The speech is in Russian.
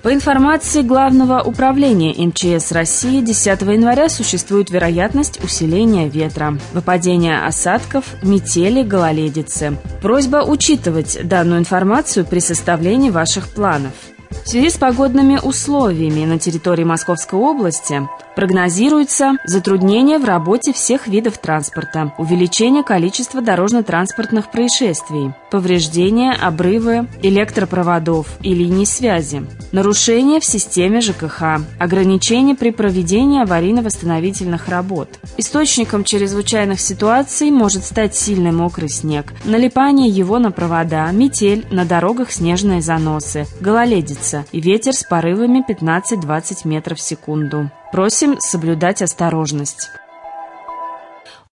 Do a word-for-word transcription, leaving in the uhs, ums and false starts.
По информации Главного управления эм че эс России, десятого января существует вероятность усиления ветра, выпадения осадков, метели, гололедицы. Просьба учитывать данную информацию при составлении ваших планов. В связи с погодными условиями на территории Московской области прогнозируется затруднение в работе всех видов транспорта, увеличение количества дорожно-транспортных происшествий, повреждения, обрывы электропроводов и линий связи, нарушения в системе жэ ка ха, ограничения при проведении аварийно-восстановительных работ. Источником чрезвычайных ситуаций может стать сильный мокрый снег, налипание его на провода, метель, на дорогах снежные заносы, гололедица и ветер с порывами пятнадцать-двадцать метров в секунду. Просим соблюдать осторожность.